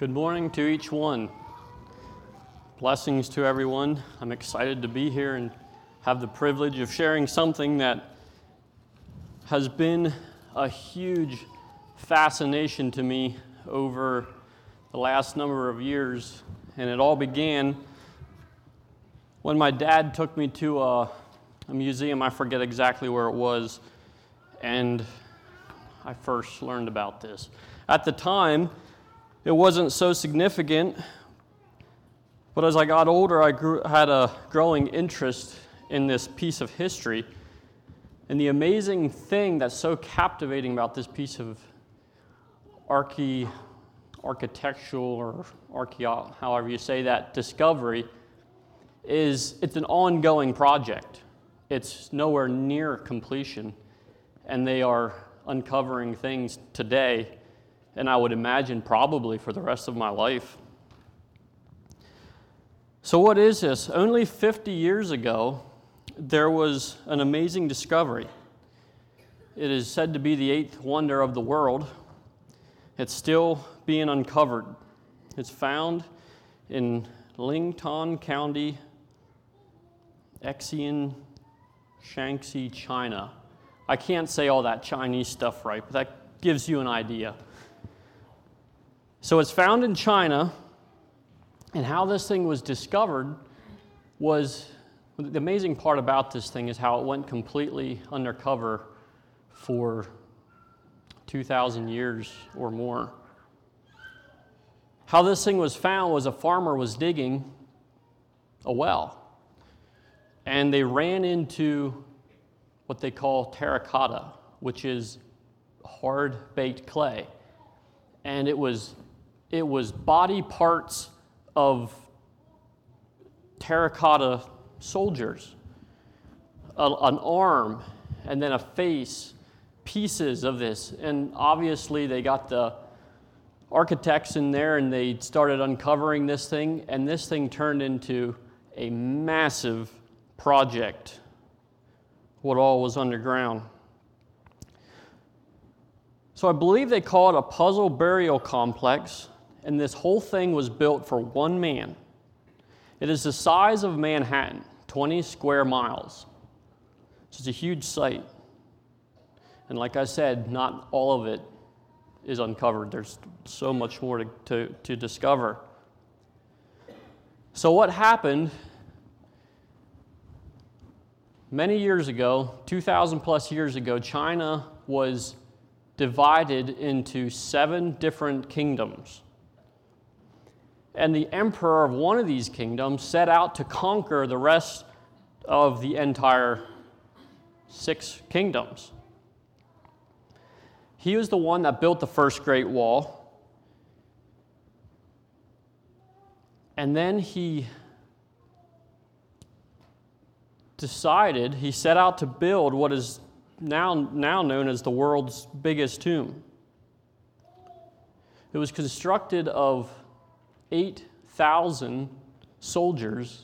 Good morning to each one. Blessings to everyone. I'm excited to be here and have the privilege of sharing something that has been a huge fascination to me over the last number of years. And it all began when my dad took me to a museum. I forget exactly where it was, and I first learned about this. At the time, it wasn't so significant, but as I got older, I had a growing interest in this piece of history. And the amazing thing that's so captivating about this piece of architectural or however you say that, discovery, is it's an ongoing project. It's nowhere near completion, and they are uncovering things today, and I would imagine probably for the rest of my life. So what is this? Only 50 years ago, there was an amazing discovery. It is said to be the eighth wonder of the world. It's still being uncovered. It's found in Lingtan County, Xian, Shaanxi, China. I can't say all that Chinese stuff right, but that gives you an idea. So it's found in China, and how this thing was discovered was, the amazing part about this thing is how it went completely undercover for 2,000 years or more. How this thing was found was a farmer was digging a well, and they ran into what they call terracotta, which is hard-baked clay. And it was body parts of terracotta soldiers, an arm, and then a face, pieces of this. And obviously they got the architects in there and they started uncovering this thing, and this thing turned into a massive project, what all was underground. So I believe they call it a puzzle burial complex, and this whole thing was built for one man. It is the size of Manhattan, 20 square miles. So it's a huge site. And like I said, not all of it is uncovered. There's so much more to discover. So what happened many years ago, 2,000 plus years ago, China was divided into 7 different kingdoms. And the emperor of one of these kingdoms set out to conquer the rest of the entire 6 kingdoms. He was the one that built the first Great Wall. And then he set out to build what is now known as the world's biggest tomb. It was constructed of 8,000 soldiers,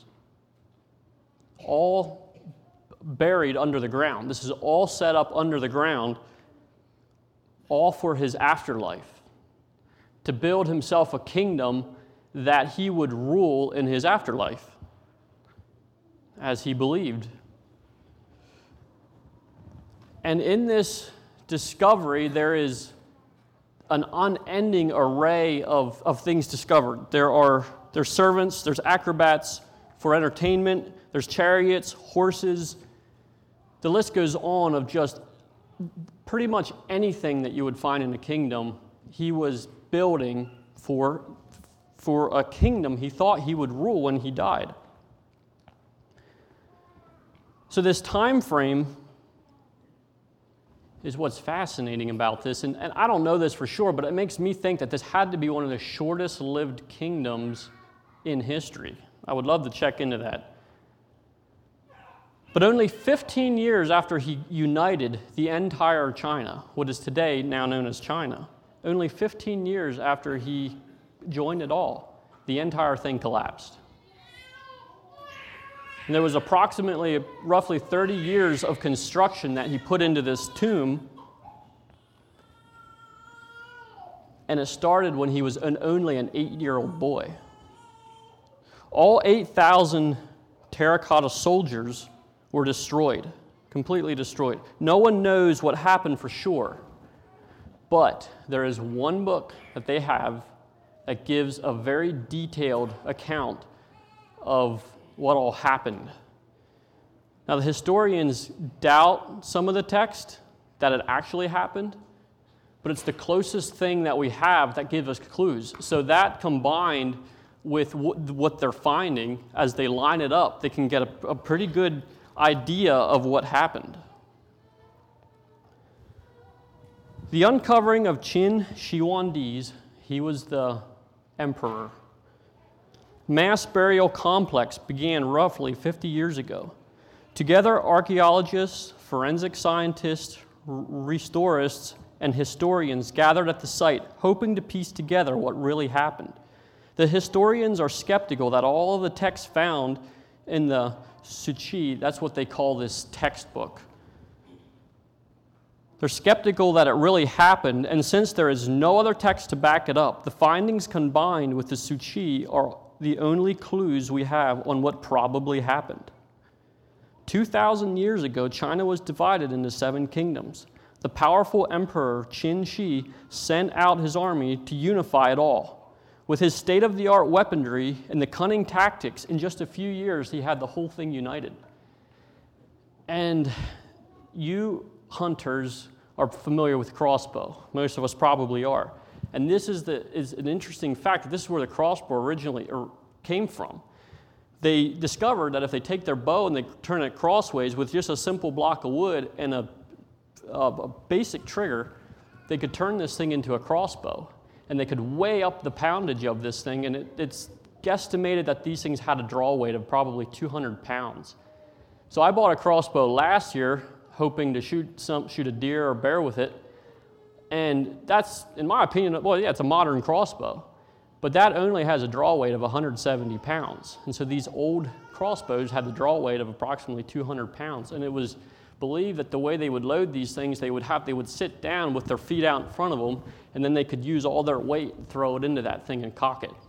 all buried under the ground. This is all set up under the ground, all for his afterlife, to build himself a kingdom that he would rule in his afterlife, as he believed. And in this discovery, there is an unending array of things discovered. There's servants, there's acrobats for entertainment, there's chariots, horses. The list goes on of just pretty much anything that you would find in a kingdom. He was building for a kingdom he thought he would rule when he died. So this time frame is what's fascinating about this. And I don't know this for sure, but it makes me think that this had to be one of the shortest lived kingdoms in history. I would love to check into that. But only 15 years after he united the entire China, what is today now known as China, only 15 years after he joined it all, the entire thing collapsed. And there was roughly 30 years of construction that he put into this tomb. and it started when he was only an 8-year-old boy. All 8,000 terracotta soldiers were destroyed, completely destroyed. No one knows what happened for sure, but there is one book that they have that gives a very detailed account of what all happened. Now, the historians doubt some of the text that it actually happened, but it's the closest thing that we have that gives us clues. So that combined with what they're finding, as they line it up, they can get a pretty good idea of what happened. The uncovering of Qin Shi Huangdi's, he was the emperor. Mass burial complex began roughly 50 years ago. Together, archaeologists, forensic scientists, restorists, and historians gathered at the site, hoping to piece together what really happened. The historians are skeptical that all of the texts found in the Suchi, that's what they call this textbook. They're skeptical that it really happened, and since there is no other text to back it up, the findings combined with the Suchi are the only clues we have on what probably happened. 2,000 years ago, China was divided into 7 kingdoms. The powerful emperor Qin Shi sent out his army to unify it all. With his state-of-the-art weaponry and the cunning tactics, in just a few years, he had the whole thing united. And you hunters are familiar with crossbow. Most of us probably are. And this is an interesting fact. This is where the crossbow originally came from. They discovered that if they take their bow and they turn it crossways with just a simple block of wood and a basic trigger, they could turn this thing into a crossbow. And they could weigh up the poundage of this thing, and it's guesstimated that these things had a draw weight of probably 200 pounds. So I bought a crossbow last year, hoping to shoot a deer or bear with it, and that's, in my opinion, well, yeah, it's a modern crossbow, but that only has a draw weight of 170 pounds. And so these old crossbows had the draw weight of approximately 200 pounds, and it was believed that the way they would load these things, they would sit down with their feet out in front of them, and then they could use all their weight and throw it into that thing and cock it.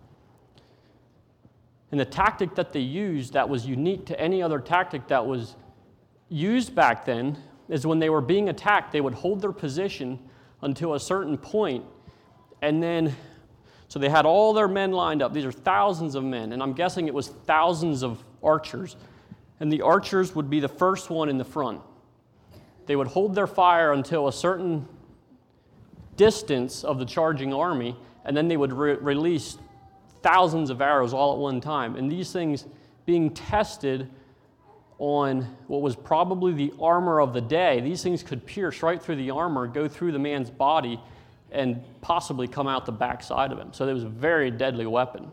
And the tactic that they used that was unique to any other tactic that was used back then is when they were being attacked, they would hold their position until a certain point, and then, so they had all their men lined up. These are thousands of men, and I'm guessing it was thousands of archers. And the archers would be the first one in the front. They would hold their fire until a certain distance of the charging army, and then they would release thousands of arrows all at one time. And these things being tested on what was probably the armor of the day, these things could pierce right through the armor, go through the man's body, and possibly come out the backside of him. So it was a very deadly weapon.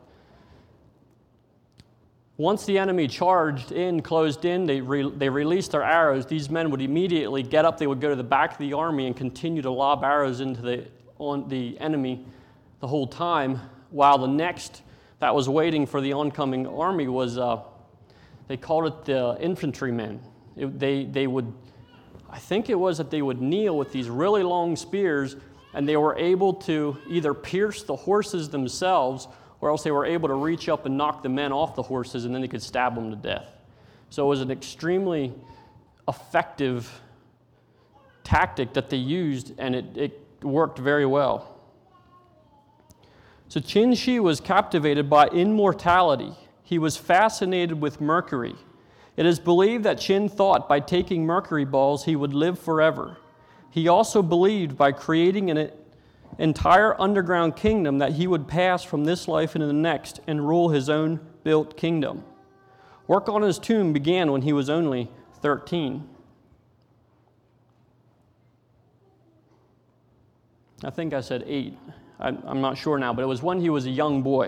Once the enemy charged in, closed in, they released their arrows. These men would immediately get up. They would go to the back of the army and continue to lob arrows into the enemy the whole time, while the next that was waiting for the oncoming army was, they called it the infantrymen. They would, I think it was that they would kneel with these really long spears, and they were able to either pierce the horses themselves, or else they were able to reach up and knock the men off the horses, and then they could stab them to death. So it was an extremely effective tactic that they used, and it worked very well. So Qin Shi was captivated by immortality. He was fascinated with mercury. It is believed that Qin thought by taking mercury balls he would live forever. He also believed by creating an entire underground kingdom that he would pass from this life into the next and rule his own built kingdom. Work on his tomb began when he was only 13. I think I said 8. I'm not sure now, but it was when he was a young boy.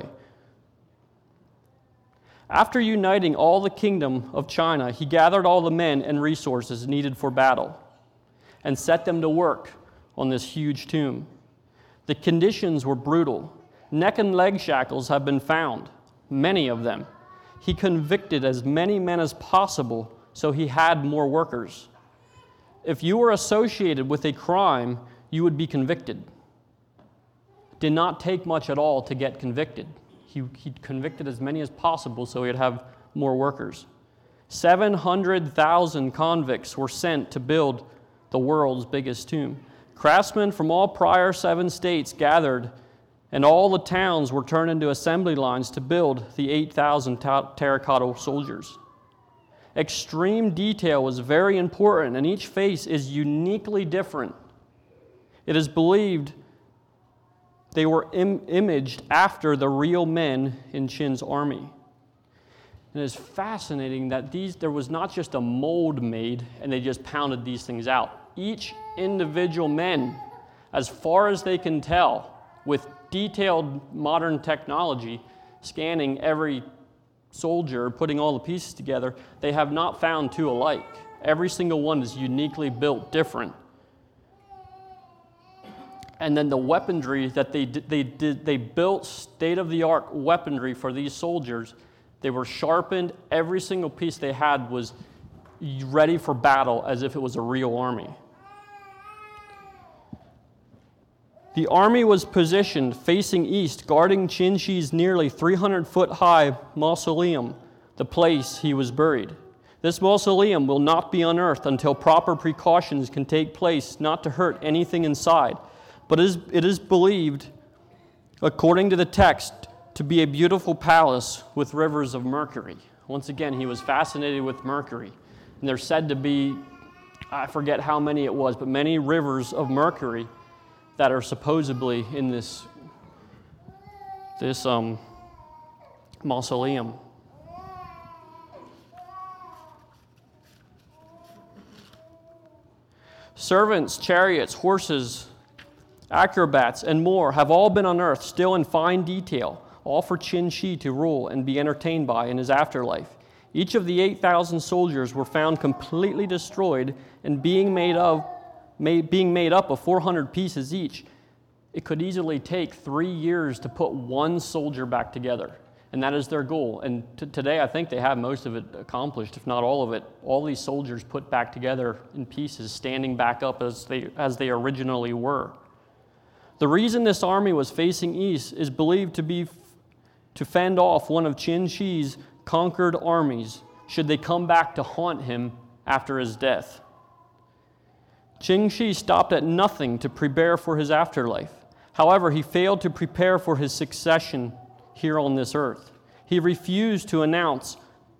After uniting all the kingdom of China, he gathered all the men and resources needed for battle and set them to work on this huge tomb. The conditions were brutal. Neck and leg shackles have been found, many of them. He convicted as many men as possible, so he had more workers. If you were associated with a crime, you would be convicted. did not take much at all to get convicted. He convicted as many as possible so he'd have more workers. 700,000 convicts were sent to build the world's biggest tomb. Craftsmen from all prior 7 states gathered, and all the towns were turned into assembly lines to build the 8,000 terracotta soldiers. Extreme detail was very important, and each face is uniquely different. It is believed they were imaged after the real men in Qin's army. And it is fascinating that there was not just a mold made and they just pounded these things out. Each individual man, as far as they can tell, with detailed modern technology, scanning every soldier, putting all the pieces together, they have not found two alike. Every single one is uniquely built different. And then the weaponry that they built state-of-the-art weaponry for these soldiers. They were sharpened. Every single piece they had was ready for battle as if it was a real army. The army was positioned facing east, guarding Qin Shi's nearly 300-foot-high mausoleum, the place he was buried. This mausoleum will not be unearthed until proper precautions can take place not to hurt anything inside. But it is believed, according to the text, to be a beautiful palace with rivers of mercury. Once again, he was fascinated with mercury. And there's said to be, I forget how many it was, but many rivers of mercury that are supposedly in this mausoleum. Servants, chariots, horses, acrobats, and more have all been unearthed, still in fine detail, all for Qin Shi to rule and be entertained by in his afterlife. Each of the 8,000 soldiers were found completely destroyed and being made up of 400 pieces each. It could easily take 3 years to put one soldier back together, and that is their goal. And today, I think they have most of it accomplished, if not all of it. All these soldiers put back together in pieces, standing back up as they originally were. The reason this army was facing east is believed to be to fend off one of Qin Shi's conquered armies should they come back to haunt him after his death. Qin Shi stopped at nothing to prepare for his afterlife. However, he failed to prepare for his succession here on this earth. He refused to announce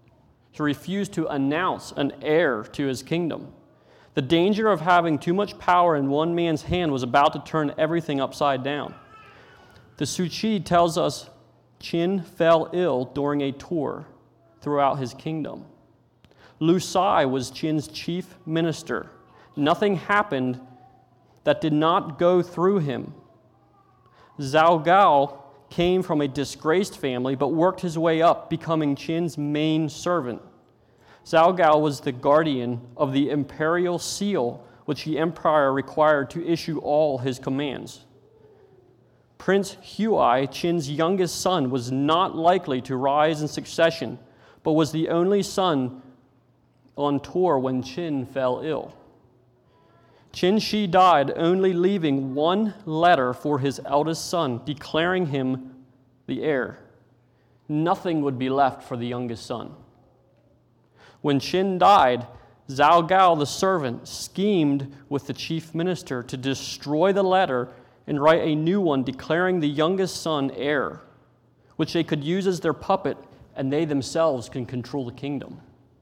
an heir to his kingdom. The danger of having too much power in one man's hand was about to turn everything upside down. The Suchi tells us Qin fell ill during a tour throughout his kingdom. Lu Sai was Qin's chief minister. Nothing happened that did not go through him. Zhao Gao came from a disgraced family but worked his way up, becoming Qin's main servant. Zhao Gao was the guardian of the imperial seal, which the empire required to issue all his commands. Prince Huai, Qin's youngest son, was not likely to rise in succession, but was the only son on tour when Qin fell ill. Qin Shi died, only leaving one letter for his eldest son, declaring him the heir. Nothing would be left for the youngest son. When Qin died, Zhao Gao, the servant, schemed with the chief minister to destroy the letter and write a new one declaring the youngest son heir, which they could use as their puppet, and they themselves can control the kingdom.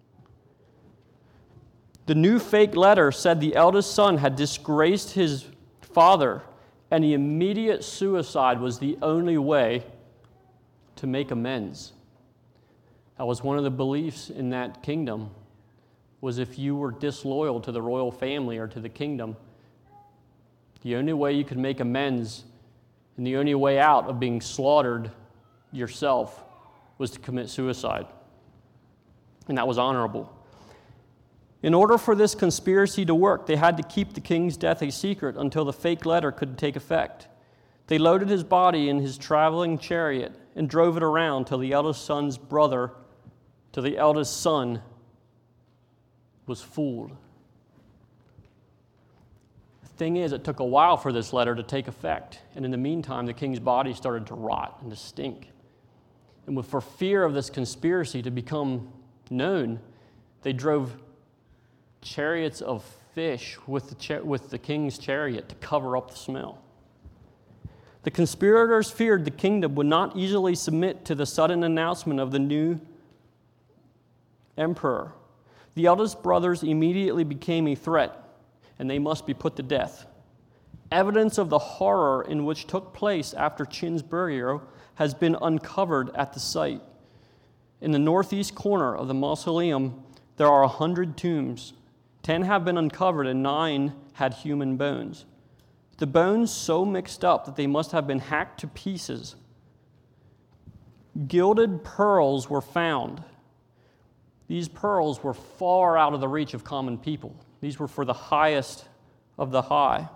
The new fake letter said the eldest son had disgraced his father, and the immediate suicide was the only way to make amends. That was one of the beliefs in that kingdom, was if you were disloyal to the royal family or to the kingdom, the only way you could make amends and the only way out of being slaughtered yourself was to commit suicide. And that was honorable. In order for this conspiracy to work, they had to keep the king's death a secret until the fake letter could take effect. They loaded his body in his traveling chariot and drove it around till the eldest son was fooled. Thing is, it took a while for this letter to take effect, and in the meantime, the king's body started to rot and to stink. And for fear of this conspiracy to become known, they drove chariots of fish with the king's chariot to cover up the smell. The conspirators feared the kingdom would not easily submit to the sudden announcement of the new emperor. The eldest brothers immediately became a threat, and they must be put to death. Evidence of the horror in which took place after Qin's burial has been uncovered at the site. In the northeast corner of the mausoleum, there are 100 tombs. 10 have been uncovered and 9 had human bones. The bones so mixed up that they must have been hacked to pieces. Gilded pearls were found. These pearls were far out of the reach of common people. These were for the highest of the high.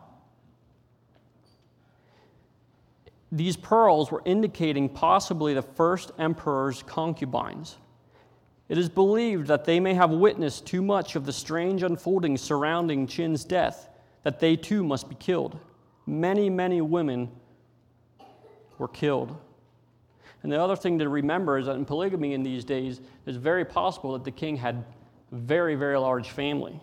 These pearls were indicating possibly the first emperor's concubines. It is believed that they may have witnessed too much of the strange unfolding surrounding Qin's death, that they too must be killed. Many, many women were killed. And the other thing to remember is that in polygamy in these days, it's very possible that the king had a very, very large family.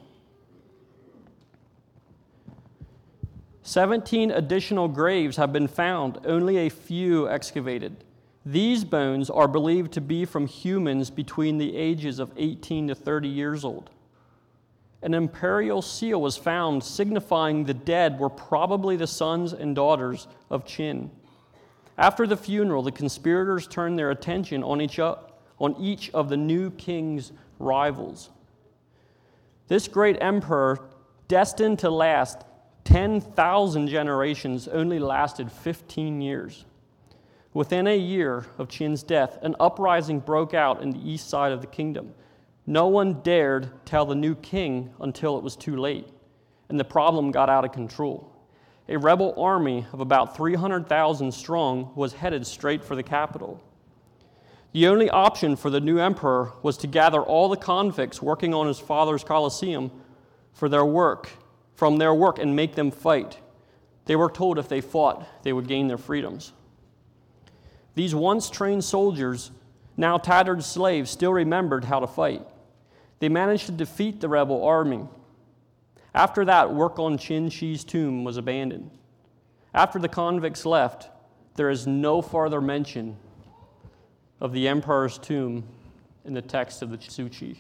17 additional graves have been found, only a few excavated. These bones are believed to be from humans between the ages of 18 to 30 years old. An imperial seal was found signifying the dead were probably the sons and daughters of Qin. After the funeral, the conspirators turned their attention on each of the new king's rivals. This great emperor, destined to last 10,000 generations, only lasted 15 years. Within a year of Qin's death, an uprising broke out in the east side of the kingdom. No one dared tell the new king until it was too late, and the problem got out of control. A rebel army of about 300,000 strong was headed straight for the capital. The only option for the new emperor was to gather all the convicts working on his father's Colosseum from their work and make them fight. They were told if they fought, they would gain their freedoms. These once trained soldiers, now tattered slaves, still remembered how to fight. They managed to defeat the rebel army. After that, work on Qin Shi's tomb was abandoned. After the convicts left, there is no further mention of the emperor's tomb in the text of the Tzu Chi.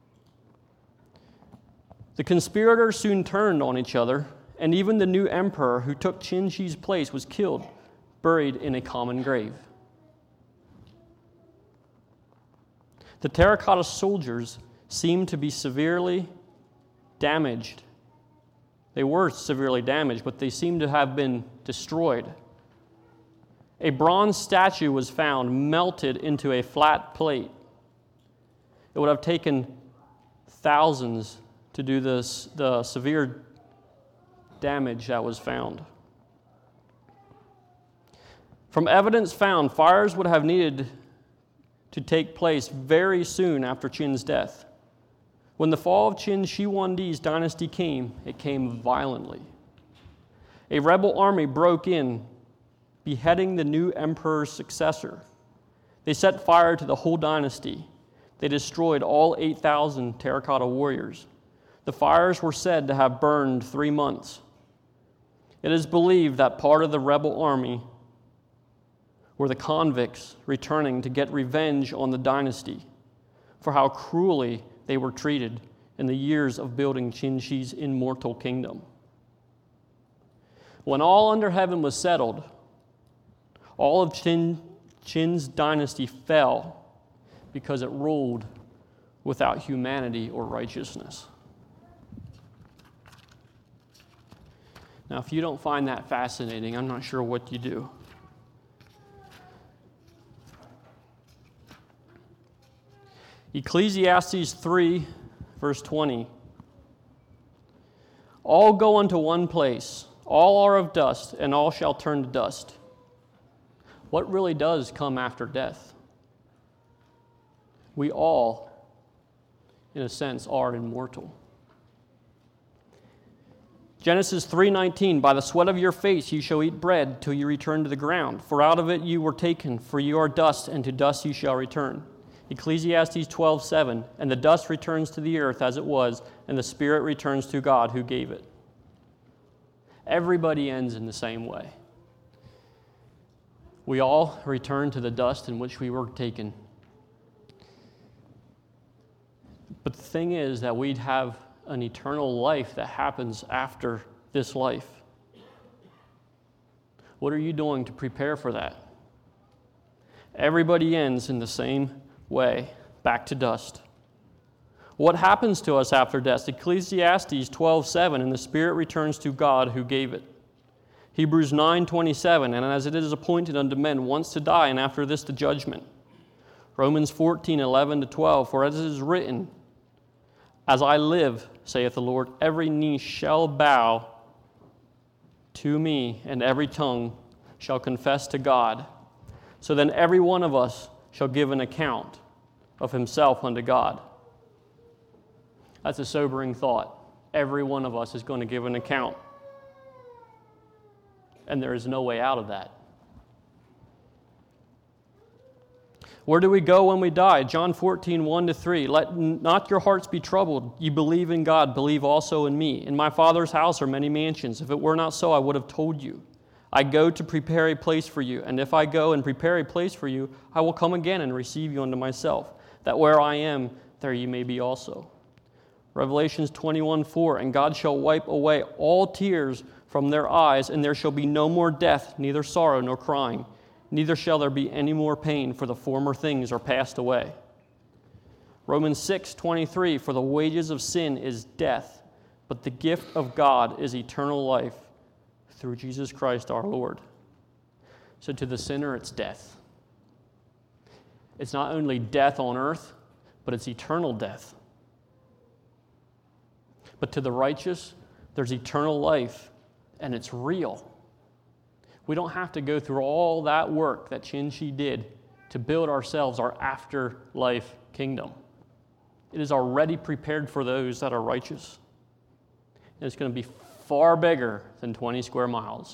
The conspirators soon turned on each other, and even the new emperor who took Qin Shi's place was killed, buried in a common grave. The terracotta soldiers seemed to be severely damaged. They were severely damaged, but they seemed to have been destroyed. A bronze statue was found melted into a flat plate. It would have taken thousands to do the severe damage that was found. From evidence found, fires would have needed to take place very soon after Qin's death. When the fall of Qin Shi Huangdi's dynasty came, it came violently. A rebel army broke in, beheading the new emperor's successor. They set fire to the whole dynasty. They destroyed all 8,000 terracotta warriors. The fires were said to have burned 3 months. It is believed that part of the rebel army were the convicts returning to get revenge on the dynasty for how cruelly they were treated in the years of building Qin Shi's immortal kingdom. When all under heaven was settled, all of Qin's dynasty fell because it ruled without humanity or righteousness. Now, if you don't find that fascinating, I'm not sure what you do. Ecclesiastes 3, verse 20. All go unto one place, all are of dust, and all shall turn to dust. What really does come after death? We all, in a sense, are immortal. Genesis 3:19, by the sweat of your face you shall eat bread till you return to the ground, for out of it you were taken, for you are dust, and to dust you shall return. Ecclesiastes 12:7, and the dust returns to the earth as it was, and the spirit returns to God who gave it. Everybody ends in the same way. We all return to the dust in which we were taken. But the thing is that we'd have an eternal life that happens after this life. What are you doing to prepare for that? Everybody ends in the same way, back to dust. What happens to us after death? Ecclesiastes 12:7, and the spirit returns to God who gave it. Hebrews 9:27, and as it is appointed unto men once to die, and after this the judgment. Romans 14:11-12, for as it is written, as I live, saith the Lord, every knee shall bow to me, and every tongue shall confess to God. So then every one of us shall give an account of himself unto God. That's a sobering thought. Every one of us is going to give an account. And there is no way out of that. Where do we go when we die? John 14:1-3. Let not your hearts be troubled. You believe in God, believe also in me. In my Father's house are many mansions. If it were not so, I would have told you. I go to prepare a place for you. And if I go and prepare a place for you, I will come again and receive you unto myself, that where I am, there ye may be also. Revelations 21:4. And God shall wipe away all tears from their eyes, and there shall be no more death, neither sorrow nor crying. Neither shall there be any more pain, for the former things are passed away. Romans 6:23, for the wages of sin is death, but the gift of God is eternal life through Jesus Christ our Lord. So to the sinner, it's death. It's not only death on earth, but it's eternal death. But to the righteous, there's eternal life, and it's real. We don't have to go through all that work that Chin-Shi did to build ourselves our afterlife kingdom. It is already prepared for those that are righteous. And it's going to be far bigger than 20 square miles.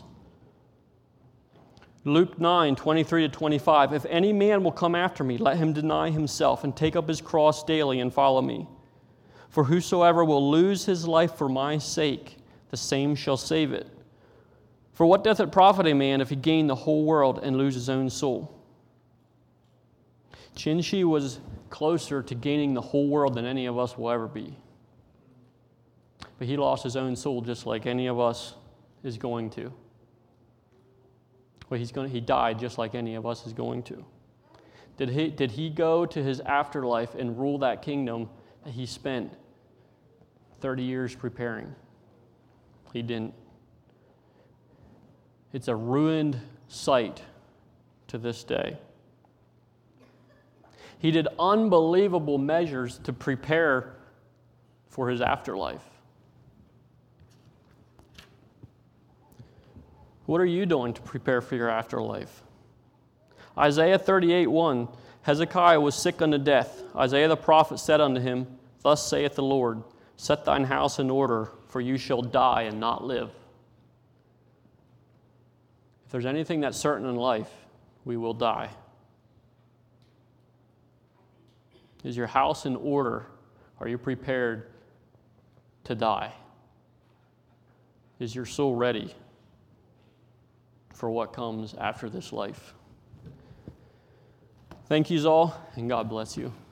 Luke 9:23-25, if any man will come after me, let him deny himself and take up his cross daily and follow me. For whosoever will lose his life for my sake, the same shall save it. For what doth it profit a man if he gain the whole world and lose his own soul? Chin-Shi was closer to gaining the whole world than any of us will ever be. But he lost his own soul just like any of us is going to. Well, he died just like any of us is going to. Did he go to his afterlife and rule that kingdom that he spent 30 years preparing? He didn't. It's a ruined site to this day. He did unbelievable measures to prepare for his afterlife. What are you doing to prepare for your afterlife? Isaiah 38:1, Hezekiah was sick unto death. Isaiah the prophet said unto him, thus saith the Lord, set thine house in order, for you shall die and not live. If there's anything that's certain in life, we will die. Is your house in order? Are you prepared to die? Is your soul ready for what comes after this life? Thank you all, and God bless you.